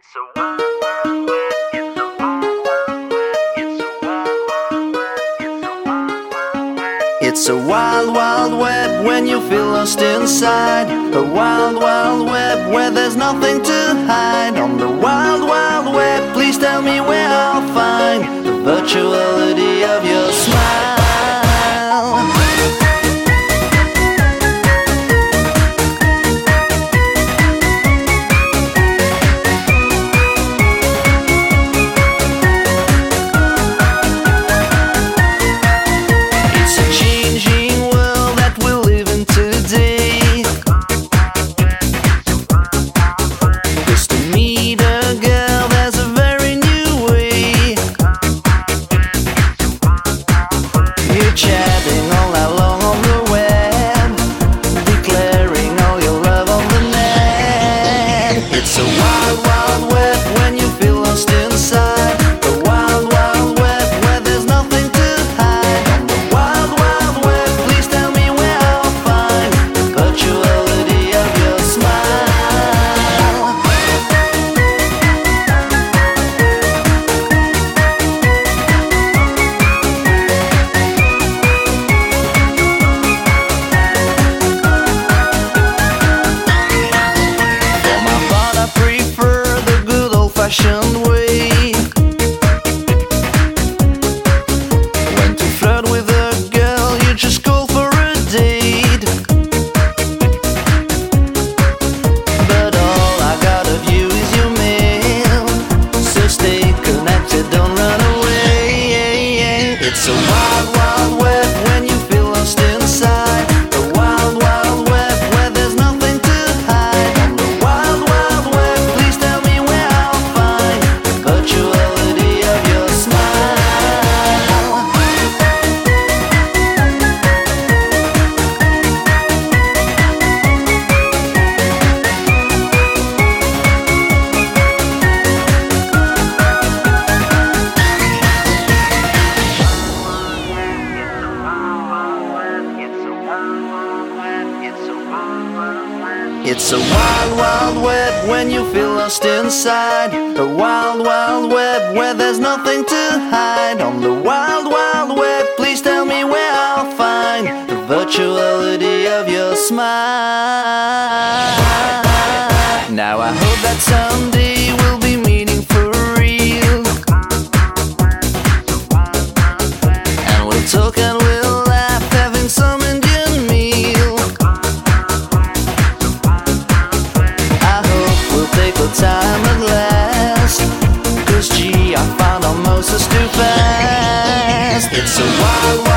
It's a wild, wild web. It's a wild, wild web. It's a wild, wild web. It's a wild, wild web. It's a wild, wild web when you feel lost inside. A wild, wild web where there's nothing to hide. On the wild, wild web, please tell me where I'll find the virtuality of your smile. Chatting all night long on the web, declaring all your love on the net. It's a wild, wild web when you feel lost inside. A wild, wild web where there's nothing to hide. On the wild, wild web, please tell me where I'll find the virtuality of your smile. Way. When to flirt with a girl, you just call for a date. But all I got of you is your mail, so stay connected, don't run away. It's a wild, wild web when you feel lost inside. A wild, wild web where there's nothing to hide. On the wild, wild web, please tell me where I'll find virtuality of your smile. It's a wild, wild web when you feel lost inside. A wild, wild web where there's nothing to hide. On the wild, wild web, please tell me where I'll find the virtuality of your smile. Now I hope that someday we'll be meeting for real, and we'll talk and we'll laugh, having some Indian meal. Take the time at last, 'cause gee, I found our Moses too fast. It's a wild